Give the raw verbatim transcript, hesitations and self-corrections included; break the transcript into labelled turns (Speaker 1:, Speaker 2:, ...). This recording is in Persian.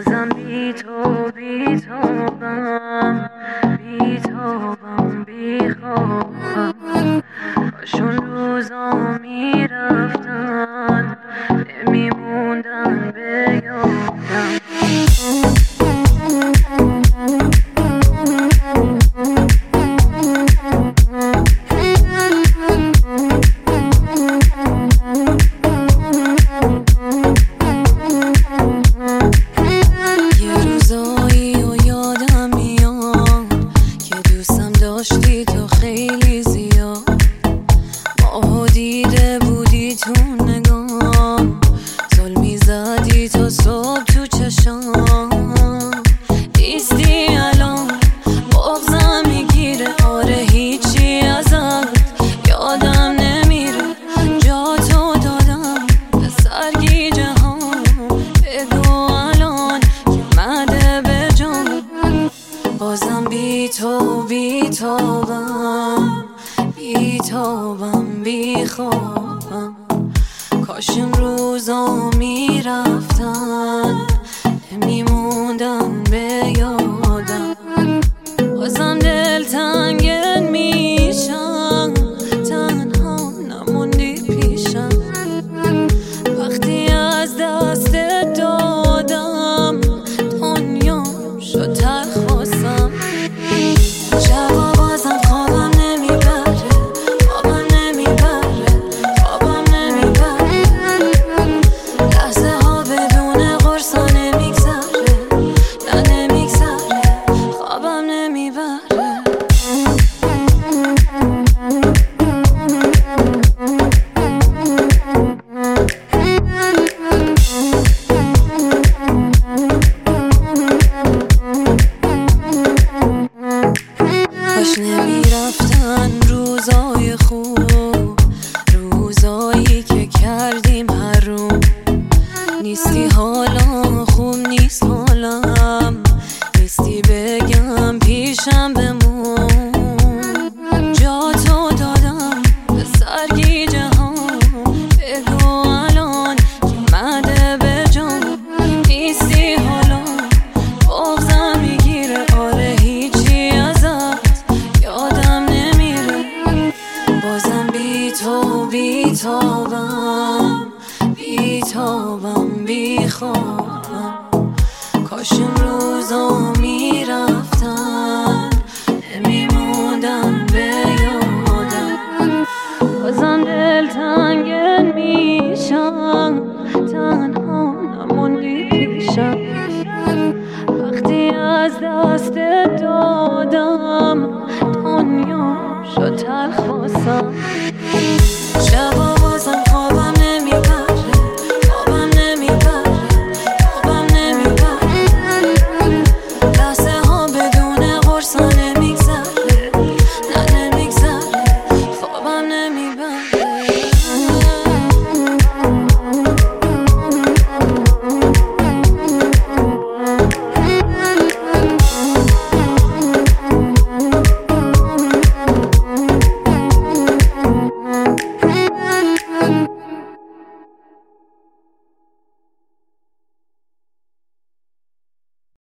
Speaker 1: بازم بی تو بی تابم بی تابم بی خوابم کاشون روزا میرفتن نمیموندن به یادم
Speaker 2: داشتی تو خیلی زیاد ماهو دیده بودی تو نگام زل میزدی تا صبح تو چشام نیستی الان بغضم میگیره آره هیچی ازت یادم نمیره جا تو دادم به سرگی جهان بگو الان که مده به جام بازم بی تو بی تابم بی تابم بی خوابم کاش این روزا میرفتن نمیموندن به یادم بازم دلتنگت میشم تنها نموندی پیشم وقتی از دست دادم دنیا شد تلخ واسم شبا بازم خوابم نمیبره خوابم نمیبره خوابم نمیبره لحظه ها بدون قرصا نمیگذره نه نمیگذره خوابم نمیبره کاش نمیرفتن روزای خوب روزایی که کردیم حروم نیستی حالا خوب نیست حالم نیستی بگم پیشم بمون جا تو دادم به سرگی جهان بگو الان که مده به جام نیستی حالا بغضم میگیره آره هیچی ازت یادم نمیره بازم بی تو بی تابم بی تابم بی خوابم کاش این روزا میرفتن نمیموندن به یادم بازم دلتنگت میشم تنها نموندی پیشم وقتی از دست دادم دنیا شد تلخ واسم شبا